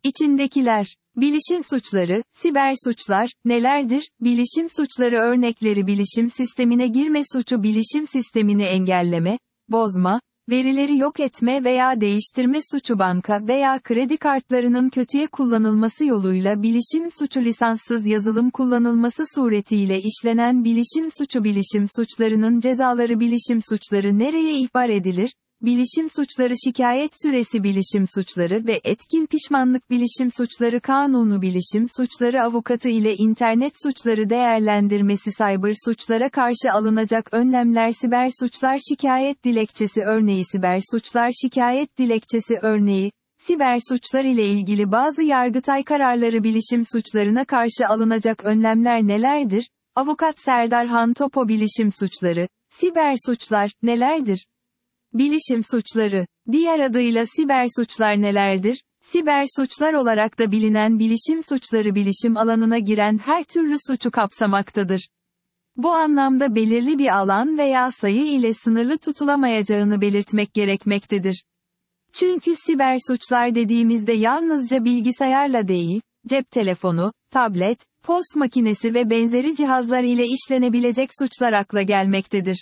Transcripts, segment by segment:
İçindekiler. Bilişim suçları, siber suçlar, nelerdir? Bilişim suçları örnekleri bilişim sistemine girme suçu bilişim sistemini engelleme, bozma, verileri yok etme veya değiştirme suçu banka veya kredi kartlarının kötüye kullanılması yoluyla bilişim suçu lisanssız yazılım kullanılması suretiyle işlenen bilişim suçu bilişim suçlarının cezaları bilişim suçları nereye ihbar edilir? Bilişim suçları şikayet süresi bilişim suçları ve etkin pişmanlık bilişim suçları kanunu bilişim suçları avukatı ile internet suçları değerlendirmesi cyber suçlara karşı alınacak önlemler siber suçlar şikayet dilekçesi örneği siber suçlar şikayet dilekçesi örneği, siber suçlar ile ilgili bazı Yargıtay kararları bilişim suçlarına karşı alınacak önlemler nelerdir? Avukat Serdar Han Topo bilişim suçları, siber suçlar, nelerdir? Bilişim suçları, diğer adıyla siber suçlar nelerdir? Siber suçlar olarak da bilinen bilişim suçları bilişim alanına giren her türlü suçu kapsamaktadır. Bu anlamda belirli bir alan veya sayı ile sınırlı tutulamayacağını belirtmek gerekmektedir. Çünkü siber suçlar dediğimizde yalnızca bilgisayarla değil, cep telefonu, tablet, post makinesi ve benzeri cihazlar ile işlenebilecek suçlar akla gelmektedir.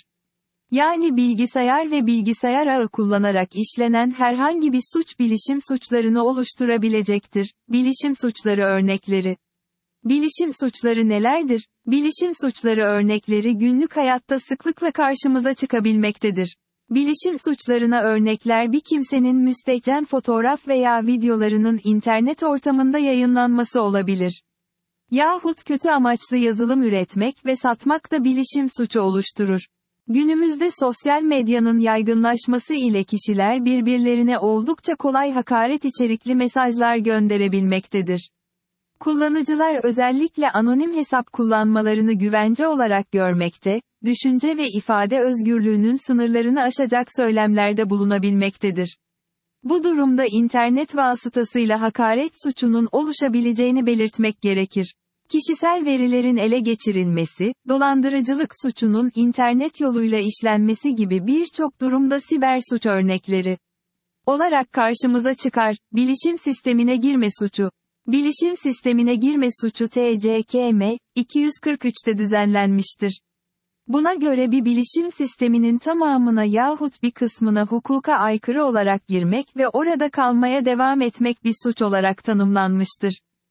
Yani bilgisayar ve bilgisayar ağı kullanarak işlenen herhangi bir suç bilişim suçlarını oluşturabilecektir. Bilişim suçları örnekleri. Bilişim suçları nelerdir? Bilişim suçları örnekleri günlük hayatta sıklıkla karşımıza çıkabilmektedir. Bilişim suçlarına örnekler bir kimsenin müstehcen fotoğraf veya videolarının internet ortamında yayınlanması olabilir. Yahut kötü amaçlı yazılım üretmek ve satmak da bilişim suçu oluşturur. Günümüzde sosyal medyanın yaygınlaşması ile kişiler birbirlerine oldukça kolay hakaret içerikli mesajlar gönderebilmektedir. Kullanıcılar özellikle anonim hesap kullanmalarını güvence olarak görmekte, düşünce ve ifade özgürlüğünün sınırlarını aşacak söylemlerde bulunabilmektedir. Bu durumda internet vasıtasıyla hakaret suçunun oluşabileceğini belirtmek gerekir. Kişisel verilerin ele geçirilmesi, dolandırıcılık suçunun internet yoluyla işlenmesi gibi birçok durumda siber suç örnekleri olarak karşımıza çıkar. Bilişim sistemine girme suçu. Bilişim sistemine girme suçu TCKM 243'te düzenlenmiştir. Buna göre bir bilişim sisteminin tamamına yahut bir kısmına hukuka aykırı olarak girmek ve orada kalmaya devam etmek bir suç olarak tanımlanmıştır.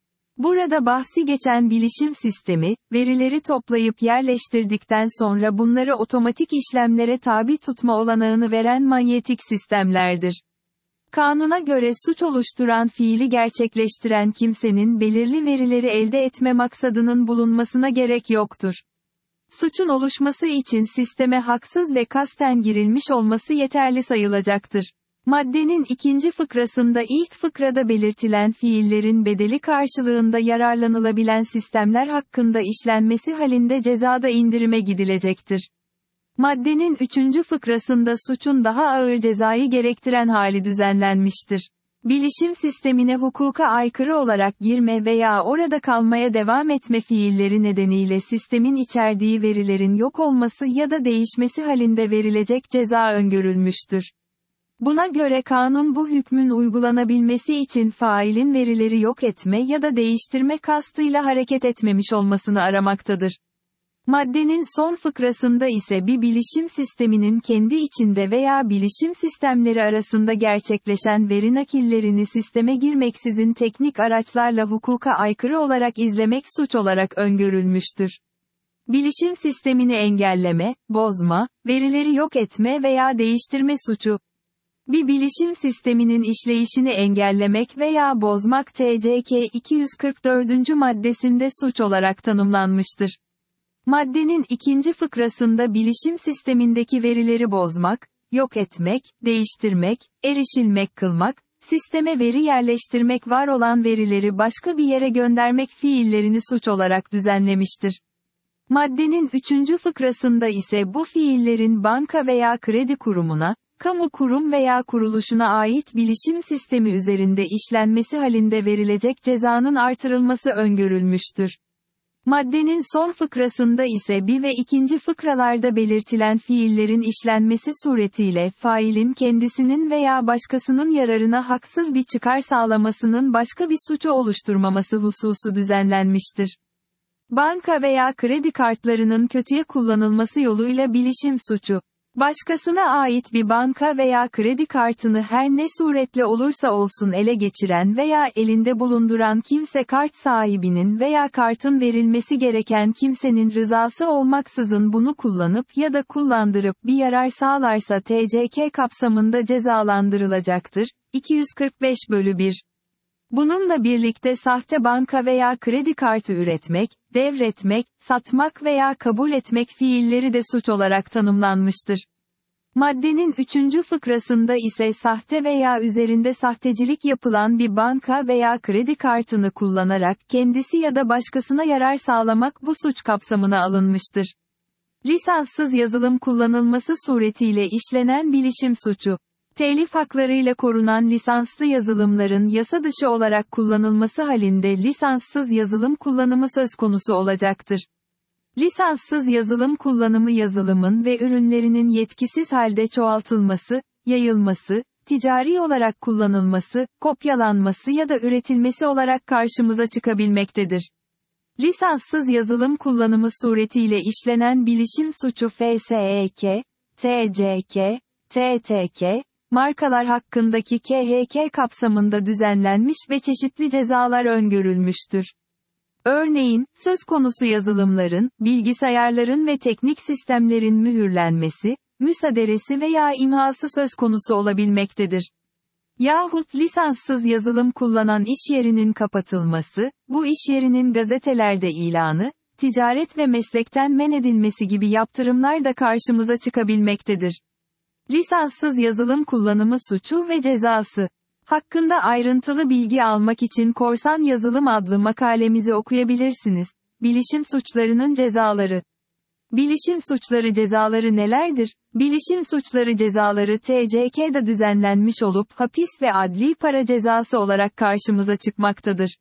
Burada bahsi geçen bilişim sistemi, verileri toplayıp yerleştirdikten sonra bunları otomatik işlemlere tabi tutma olanağını veren manyetik sistemlerdir. Kanuna göre suç oluşturan fiili gerçekleştiren kimsenin belirli verileri elde etme maksadının bulunmasına gerek yoktur. Suçun oluşması için sisteme haksız ve kasten girilmiş olması yeterli sayılacaktır. Maddenin ikinci fıkrasında ilk fıkrada belirtilen fiillerin bedeli karşılığında yararlanılabilen sistemler hakkında işlenmesi halinde cezada indirime gidilecektir. Maddenin üçüncü fıkrasında suçun daha ağır cezayı gerektiren hali düzenlenmiştir. Bilişim sistemine hukuka aykırı olarak girme veya orada kalmaya devam etme fiilleri nedeniyle sistemin içerdiği verilerin yok olması ya da değişmesi halinde verilecek ceza öngörülmüştür. Buna göre kanun bu hükmün uygulanabilmesi için failin verileri yok etme ya da değiştirme kastıyla hareket etmemiş olmasını aramaktadır. Maddenin son fıkrasında ise bir bilişim sisteminin kendi içinde veya bilişim sistemleri arasında gerçekleşen veri nakillerini sisteme girmeksizin teknik araçlarla hukuka aykırı olarak izlemek suç olarak öngörülmüştür. Bilişim sistemini engelleme, bozma, verileri yok etme veya değiştirme suçu. Bir bilişim sisteminin işleyişini engellemek veya bozmak TCK 244. maddesinde suç olarak tanımlanmıştır. Maddenin ikinci fıkrasında bilişim sistemindeki verileri bozmak, yok etmek, değiştirmek, erişilmek kılmak, sisteme veri yerleştirmek var olan verileri başka bir yere göndermek fiillerini suç olarak düzenlemiştir. Maddenin üçüncü fıkrasında ise bu fiillerin banka veya kredi kurumuna, kamu kurum veya kuruluşuna ait bilişim sistemi üzerinde işlenmesi halinde verilecek cezanın artırılması öngörülmüştür. Maddenin son fıkrasında ise 1 ve 2. fıkralarda belirtilen fiillerin işlenmesi suretiyle failin kendisinin veya başkasının yararına haksız bir çıkar sağlamasının başka bir suçu oluşturmaması hususu düzenlenmiştir. Banka veya kredi kartlarının kötüye kullanılması yoluyla bilişim suçu. Başkasına ait bir banka veya kredi kartını her ne suretle olursa olsun ele geçiren veya elinde bulunduran kimse kart sahibinin veya kartın verilmesi gereken kimsenin rızası olmaksızın bunu kullanıp ya da kullandırıp bir yarar sağlarsa TCK kapsamında cezalandırılacaktır. 245/1. Bununla birlikte sahte banka veya kredi kartı üretmek, devretmek, satmak veya kabul etmek fiilleri de suç olarak tanımlanmıştır. Maddenin 3. fıkrasında ise sahte veya üzerinde sahtecilik yapılan bir banka veya kredi kartını kullanarak kendisi ya da başkasına yarar sağlamak bu suç kapsamına alınmıştır. Lisanssız yazılım kullanılması suretiyle işlenen bilişim suçu. Telif haklarıyla korunan lisanslı yazılımların yasa dışı olarak kullanılması halinde lisanssız yazılım kullanımı söz konusu olacaktır. Lisanssız yazılım kullanımı yazılımın ve ürünlerinin yetkisiz halde çoğaltılması, yayılması, ticari olarak kullanılması, kopyalanması ya da üretilmesi olarak karşımıza çıkabilmektedir. Lisanssız yazılım kullanımı suretiyle işlenen bilişim suçu FSEK, TCK, TTK, markalar hakkındaki KHK kapsamında düzenlenmiş ve çeşitli cezalar öngörülmüştür. Örneğin, söz konusu yazılımların, bilgisayarların ve teknik sistemlerin mühürlenmesi, müsaderesi veya imhası söz konusu olabilmektedir. Yahut lisanssız yazılım kullanan iş yerinin kapatılması, bu iş yerinin gazetelerde ilanı, ticaret ve meslekten men edilmesi gibi yaptırımlar da karşımıza çıkabilmektedir. Lisanssız yazılım kullanımı suçu ve cezası. Hakkında ayrıntılı bilgi almak için Korsan Yazılım adlı makalemizi okuyabilirsiniz. Bilişim suçlarının cezaları. Bilişim suçları cezaları nelerdir? Bilişim suçları cezaları TCK'da düzenlenmiş olup hapis ve adli para cezası olarak karşımıza çıkmaktadır.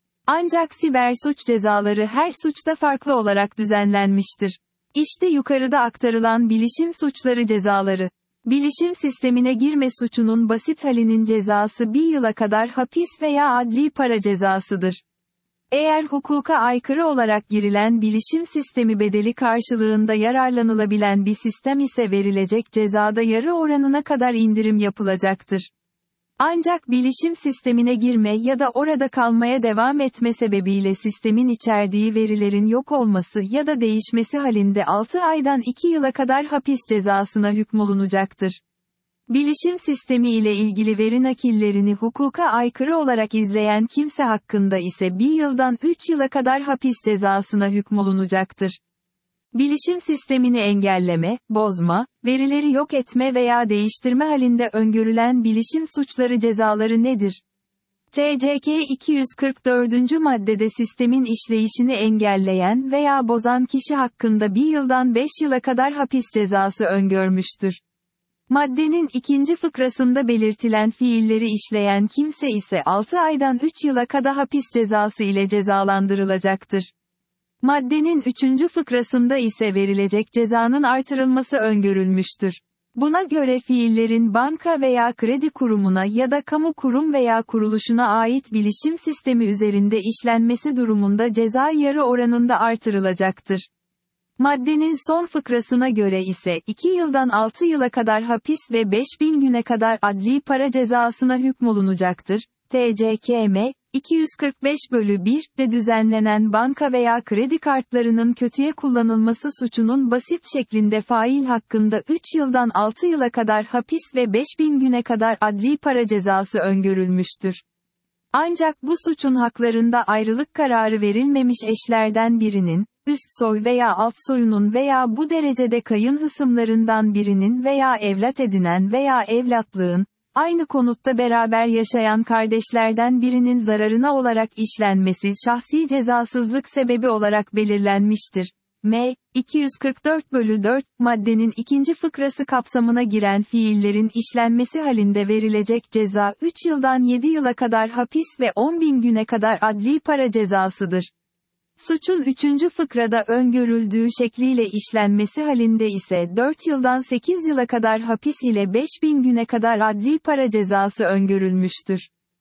Ancak siber suç cezaları her suçta farklı olarak düzenlenmiştir. İşte yukarıda aktarılan bilişim suçları cezaları. Bilişim sistemine girme suçunun basit halinin cezası 1 yıla kadar hapis veya adli para cezasıdır. Eğer hukuka aykırı olarak girilen bilişim sistemi bedeli karşılığında yararlanılabilen bir sistem ise verilecek cezada yarı oranına kadar indirim yapılacaktır. Ancak bilişim sistemine girme ya da orada kalmaya devam etme sebebiyle sistemin içerdiği verilerin yok olması ya da değişmesi halinde 6 aydan 2 yıla kadar hapis cezasına hükmolunacaktır. Bilişim sistemi ile ilgili veri nakillerini hukuka aykırı olarak izleyen kimse hakkında ise 1 yıldan 3 yıla kadar hapis cezasına hükmolunacaktır. Bilişim sistemini engelleme, bozma, verileri yok etme veya değiştirme halinde öngörülen bilişim suçları cezaları nedir? TCK 244. maddede sistemin işleyişini engelleyen veya bozan kişi hakkında 1 yıldan 5 yıla kadar hapis cezası öngörmüştür. Maddenin 2. fıkrasında belirtilen fiilleri işleyen kimse ise 6 aydan 3 yıla kadar hapis cezası ile cezalandırılacaktır. Maddenin 3. fıkrasında ise verilecek cezanın artırılması öngörülmüştür. Buna göre fiillerin banka veya kredi kurumuna ya da kamu kurum veya kuruluşuna ait bilişim sistemi üzerinde işlenmesi durumunda ceza yarı oranında artırılacaktır. Maddenin son fıkrasına göre ise 2 yıldan 6 yıla kadar hapis ve 5.000 güne kadar adli para cezasına hükmolunacaktır. TCKM 245/1'de düzenlenen banka veya kredi kartlarının kötüye kullanılması suçunun basit şeklinde fail hakkında 3 yıldan 6 yıla kadar hapis ve 5.000 güne kadar adli para cezası öngörülmüştür. Ancak bu suçun haklarında ayrılık kararı verilmemiş eşlerden birinin, üst soy veya alt soyunun veya bu derecede kayın hısımlarından birinin veya evlat edinen veya evlatlığın, aynı konutta beraber yaşayan kardeşlerden birinin zararına olarak işlenmesi şahsi cezasızlık sebebi olarak belirlenmiştir. M. 244/4, maddenin 2. fıkrası kapsamına giren fiillerin işlenmesi halinde verilecek ceza 3 yıldan 7 yıla kadar hapis ve 10.000 güne kadar adli para cezasıdır. Suçun 3. fıkrada öngörüldüğü şekliyle işlenmesi halinde ise 4 yıldan 8 yıla kadar hapis ile 5.000 güne kadar adli para cezası öngörülmüştür.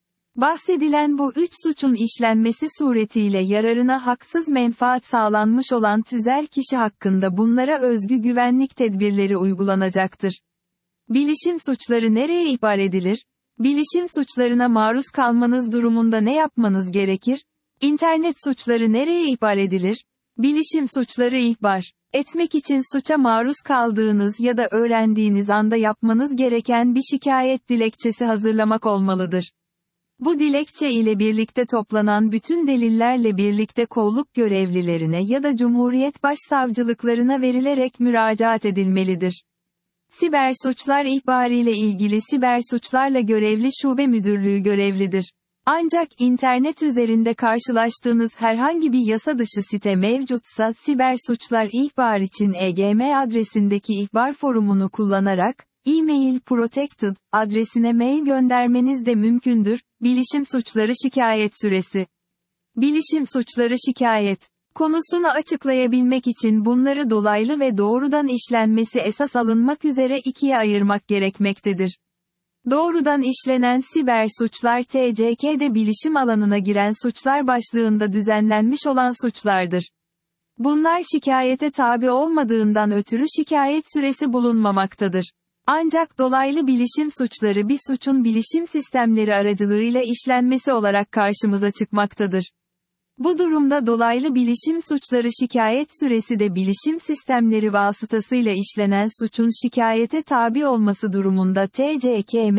Bahsedilen bu 3 suçun işlenmesi suretiyle yararına haksız menfaat sağlanmış olan tüzel kişi hakkında bunlara özgü güvenlik tedbirleri uygulanacaktır. Bilişim suçları nereye ihbar edilir? Bilişim suçlarına maruz kalmanız durumunda ne yapmanız gerekir? İnternet suçları nereye ihbar edilir? Bilişim suçları ihbar etmek için suça maruz kaldığınız ya da öğrendiğiniz anda yapmanız gereken bir şikayet dilekçesi hazırlamak olmalıdır. Bu dilekçe ile birlikte toplanan bütün delillerle birlikte kolluk görevlilerine ya da Cumhuriyet Başsavcılıklarına verilerek müracaat edilmelidir. Siber suçlar ihbarıyla ilgili siber suçlarla görevli şube müdürlüğü görevlidir. Ancak internet üzerinde karşılaştığınız herhangi bir yasa dışı site mevcutsa siber suçlar ihbar için EGM adresindeki ihbar forumunu kullanarak, e-mail protected adresine mail göndermeniz de mümkündür. Bilişim suçları şikayet süresi. Bilişim suçları şikayet konusunu açıklayabilmek için bunları dolaylı ve doğrudan işlenmesi esas alınmak üzere ikiye ayırmak gerekmektedir. Doğrudan işlenen siber suçlar TCK'de bilişim alanına giren suçlar başlığında düzenlenmiş olan suçlardır. Bunlar şikayete tabi olmadığından ötürü şikayet süresi bulunmamaktadır. Ancak dolaylı bilişim suçları bir suçun bilişim sistemleri aracılığıyla işlenmesi olarak karşımıza çıkmaktadır. Bu durumda dolaylı bilişim suçları şikayet süresi de bilişim sistemleri vasıtasıyla işlenen suçun şikayete tabi olması durumunda TCKM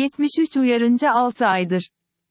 73 uyarınca 6 aydır.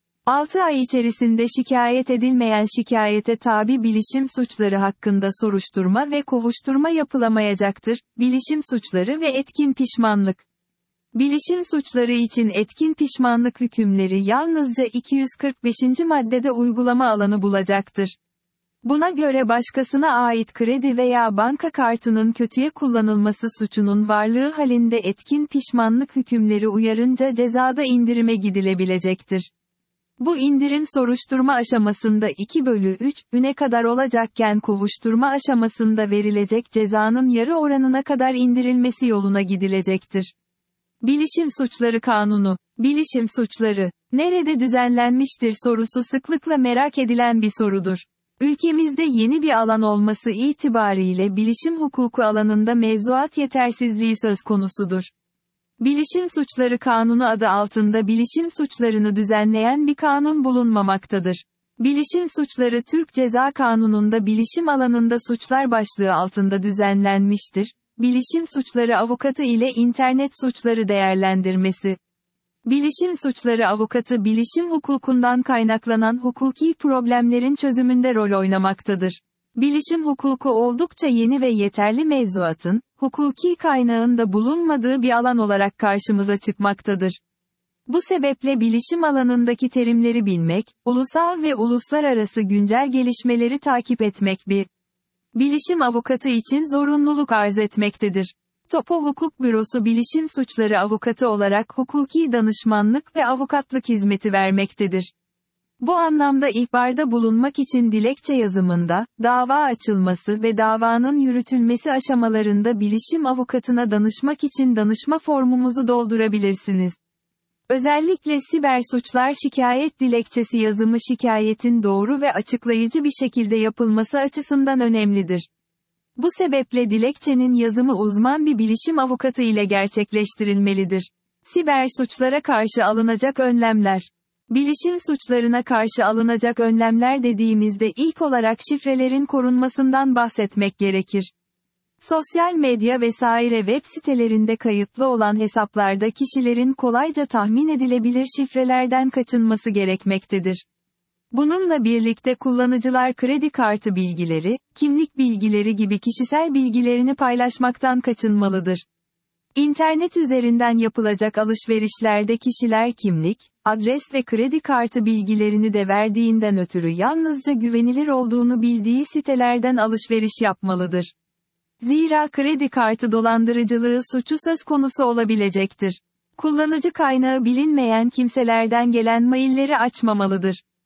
6 ay içerisinde şikayet edilmeyen şikayete tabi bilişim suçları hakkında soruşturma ve kovuşturma yapılamayacaktır. Bilişim suçları ve etkin pişmanlık. Bilişim suçları için etkin pişmanlık hükümleri yalnızca 245. maddede uygulama alanı bulacaktır. Buna göre başkasına ait kredi veya banka kartının kötüye kullanılması suçunun varlığı halinde etkin pişmanlık hükümleri uyarınca cezada indirime gidilebilecektir. Bu indirim soruşturma aşamasında 2/3'üne kadar olacakken kovuşturma aşamasında verilecek cezanın yarı oranına kadar indirilmesi yoluna gidilecektir. Bilişim Suçları Kanunu. Bilişim suçları nerede düzenlenmiştir sorusu sıklıkla merak edilen bir sorudur. Ülkemizde yeni bir alan olması itibariyle bilişim hukuku alanında mevzuat yetersizliği söz konusudur. Bilişim Suçları Kanunu adı altında bilişim suçlarını düzenleyen bir kanun bulunmamaktadır. Bilişim suçları Türk Ceza Kanunu'nda bilişim alanında suçlar başlığı altında düzenlenmiştir. Bilişim suçları avukatı ile internet suçları değerlendirmesi. Bilişim suçları avukatı bilişim hukukundan kaynaklanan hukuki problemlerin çözümünde rol oynamaktadır. Bilişim hukuku oldukça yeni ve yeterli mevzuatın, hukuki kaynağında bulunmadığı bir alan olarak karşımıza çıkmaktadır. Bu sebeple bilişim alanındaki terimleri bilmek, ulusal ve uluslararası güncel gelişmeleri takip etmek bir bilişim avukatı için zorunluluk arz etmektedir. Topo Hukuk Bürosu bilişim suçları avukatı olarak hukuki danışmanlık ve avukatlık hizmeti vermektedir. Bu anlamda ihbarda bulunmak için dilekçe yazımında, dava açılması ve davanın yürütülmesi aşamalarında bilişim avukatına danışmak için danışma formumuzu doldurabilirsiniz. Özellikle siber suçlar şikayet dilekçesi yazımı şikayetin doğru ve açıklayıcı bir şekilde yapılması açısından önemlidir. Bu sebeple dilekçenin yazımı uzman bir bilişim avukatı ile gerçekleştirilmelidir. Siber suçlara karşı alınacak önlemler. Bilişim suçlarına karşı alınacak önlemler dediğimizde ilk olarak şifrelerin korunmasından bahsetmek gerekir. Sosyal medya vesaire web sitelerinde kayıtlı olan hesaplarda kişilerin kolayca tahmin edilebilir şifrelerden kaçınması gerekmektedir. Bununla birlikte kullanıcılar kredi kartı bilgileri, kimlik bilgileri gibi kişisel bilgilerini paylaşmaktan kaçınmalıdır. İnternet üzerinden yapılacak alışverişlerde kişiler kimlik, adres ve kredi kartı bilgilerini de verdiğinden ötürü yalnızca güvenilir olduğunu bildiği sitelerden alışveriş yapmalıdır. Zira kredi kartı dolandırıcılığı suçu söz konusu olabilecektir. Kullanıcı kaynağı bilinmeyen kimselerden gelen mailleri açmamalıdır.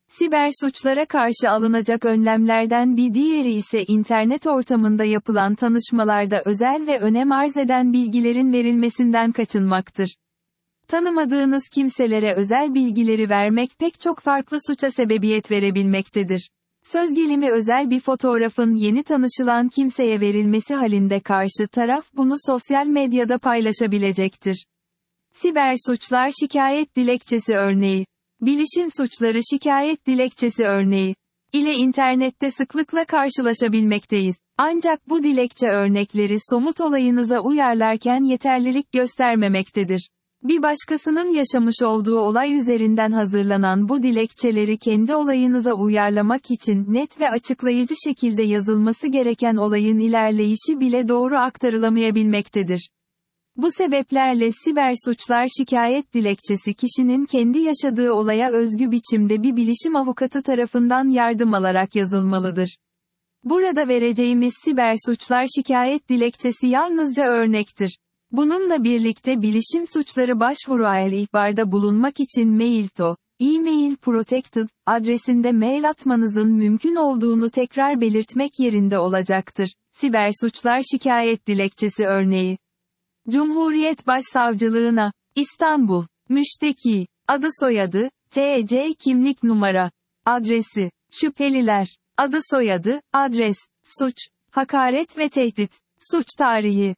Siber suçlara karşı alınacak önlemlerden bir diğeri ise internet ortamında yapılan tanışmalarda özel ve önem arz eden bilgilerin verilmesinden kaçınmaktır. Tanımadığınız kimselere özel bilgileri vermek pek çok farklı suça sebebiyet verebilmektedir. Söz gelimi özel bir fotoğrafın yeni tanışılan kimseye verilmesi halinde karşı taraf bunu sosyal medyada paylaşabilecektir. Siber suçlar şikayet dilekçesi örneği. Bilişim suçları şikayet dilekçesi örneği ile internette sıklıkla karşılaşabilmekteyiz. Ancak bu dilekçe örnekleri somut olayınıza uyarlarken yeterlilik göstermemektedir. Bir başkasının yaşamış olduğu olay üzerinden hazırlanan bu dilekçeleri kendi olayınıza uyarlamak için net ve açıklayıcı şekilde yazılması gereken olayın ilerleyişi bile doğru aktarılamayabilmektedir. Bu sebeplerle siber suçlar şikayet dilekçesi kişinin kendi yaşadığı olaya özgü biçimde bir bilişim avukatı tarafından yardım alarak yazılmalıdır. Burada vereceğimiz siber suçlar şikayet dilekçesi yalnızca örnektir. Bununla birlikte bilişim suçları başvuru ihbarda bulunmak için Mail.to, e-mail protected adresinde mail atmanızın mümkün olduğunu tekrar belirtmek yerinde olacaktır. Siber suçlar şikayet dilekçesi örneği. Cumhuriyet Başsavcılığına, İstanbul, müşteki, adı soyadı, TC kimlik numara, adresi, şüpheliler, adı soyadı, adres, suç, hakaret ve tehdit, suç tarihi,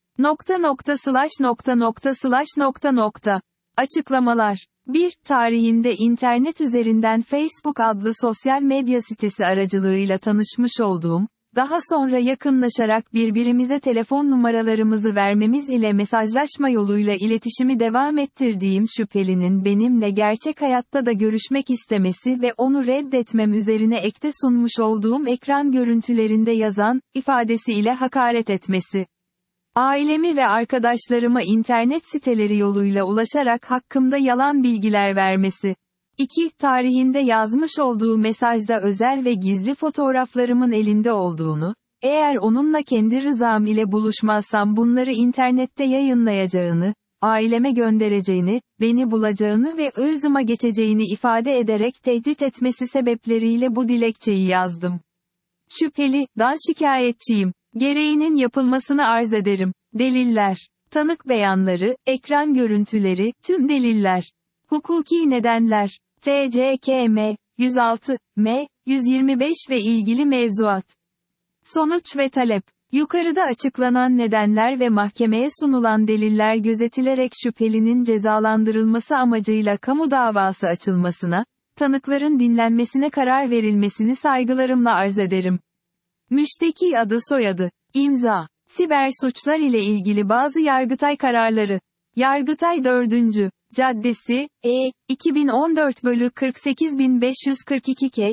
Açıklamalar. 1. Tarihinde internet üzerinden Facebook adlı sosyal medya sitesi aracılığıyla tanışmış olduğum, daha sonra yakınlaşarak birbirimize telefon numaralarımızı vermemiz ile mesajlaşma yoluyla iletişimi devam ettirdiğim şüphelinin benimle gerçek hayatta da görüşmek istemesi ve onu reddetmem üzerine ekte sunmuş olduğum ekran görüntülerinde yazan, ifadesi ile hakaret etmesi. Ailemi ve arkadaşlarıma internet siteleri yoluyla ulaşarak hakkımda yalan bilgiler vermesi. 2. Tarihinde yazmış olduğu mesajda özel ve gizli fotoğraflarımın elinde olduğunu, eğer onunla kendi rızam ile buluşmazsam bunları internette yayınlayacağını, aileme göndereceğini, beni bulacağını ve ırzıma geçeceğini ifade ederek tehdit etmesi sebepleriyle bu dilekçeyi yazdım. Şüpheli,'dan şikayetçiyim. Gereğinin yapılmasını arz ederim. Deliller. Tanık beyanları, ekran görüntüleri, tüm deliller. Hukuki nedenler. TCKM 106 M 125 ve ilgili mevzuat. Sonuç ve talep. Yukarıda açıklanan nedenler ve mahkemeye sunulan deliller gözetilerek şüphelinin cezalandırılması amacıyla kamu davası açılmasına, tanıkların dinlenmesine karar verilmesini saygılarımla arz ederim. Müşteki adı soyadı. İmza. Siber suçlar ile ilgili bazı Yargıtay kararları. Yargıtay 4. Caddesi, 2014/48542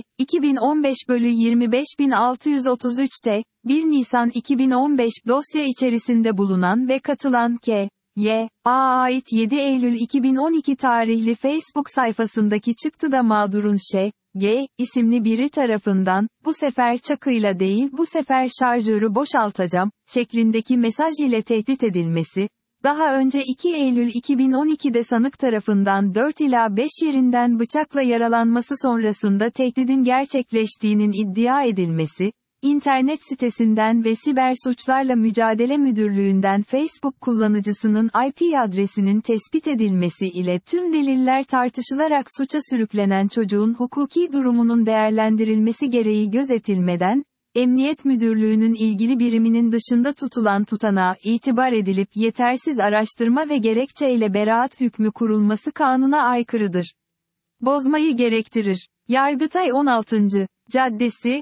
2015/25633 1 Nisan 2015 dosya içerisinde bulunan ve katılan K.Y.A. ait 7 Eylül 2012 tarihli Facebook sayfasındaki çıktıda mağdurun G. isimli biri tarafından, bu sefer çakıyla değil bu sefer şarjörü boşaltacağım, şeklindeki mesaj ile tehdit edilmesi, daha önce 2 Eylül 2012'de sanık tarafından 4 ila 5 yerinden bıçakla yaralanması sonrasında tehdidin gerçekleştiğinin iddia edilmesi, internet sitesinden ve Siber Suçlarla Mücadele Müdürlüğü'nden Facebook kullanıcısının IP adresinin tespit edilmesi ile tüm deliller tartışılarak suça sürüklenen çocuğun hukuki durumunun değerlendirilmesi gereği gözetilmeden, Emniyet Müdürlüğü'nün ilgili biriminin dışında tutulan tutanağa itibar edilip yetersiz araştırma ve gerekçeyle beraat hükmü kurulması kanuna aykırıdır. Bozmayı gerektirir. Yargıtay 16. Caddesi,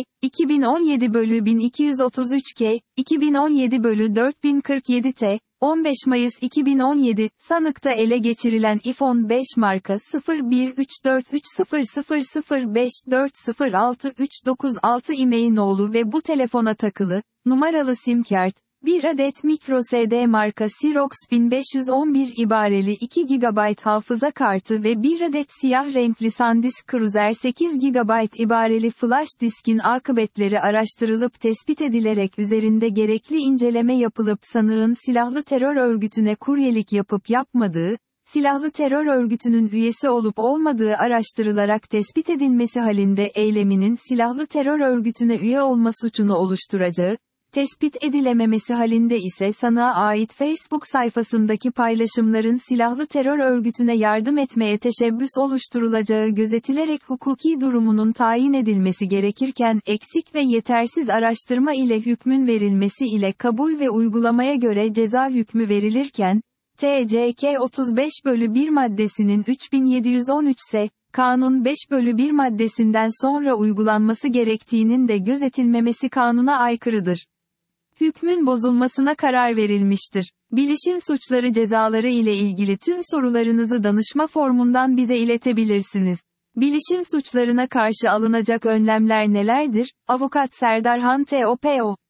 2017/1233 2017/4047 15 Mayıs 2017, sanıkta ele geçirilen iPhone 5 marka 01343005406396 e-mail ve bu telefona takılı, numaralı sim kart, 1 adet microSD marka Xerox 1511 ibareli 2 GB hafıza kartı ve 1 adet siyah renkli SanDisk Cruzer 8 GB ibareli flash diskin akıbetleri araştırılıp tespit edilerek üzerinde gerekli inceleme yapılıp sanığın silahlı terör örgütüne kuryelik yapıp yapmadığı, silahlı terör örgütünün üyesi olup olmadığı araştırılarak tespit edilmesi halinde eyleminin silahlı terör örgütüne üye olma suçunu oluşturacağı, tespit edilememesi halinde ise sanığa ait Facebook sayfasındaki paylaşımların silahlı terör örgütüne yardım etmeye teşebbüs oluşturulacağı gözetilerek hukuki durumunun tayin edilmesi gerekirken eksik ve yetersiz araştırma ile hükmün verilmesi ile kabul ve uygulamaya göre ceza hükmü verilirken, TCK 35/1 maddesinin 3713 ise, Kanun 5/1 maddesinden sonra uygulanması gerektiğinin de gözetilmemesi kanuna aykırıdır. Hükmün bozulmasına karar verilmiştir. Bilişim suçları cezaları ile ilgili tüm sorularınızı danışma formundan bize iletebilirsiniz. Bilişim suçlarına karşı alınacak önlemler nelerdir? Avukat Serdar Han TOPO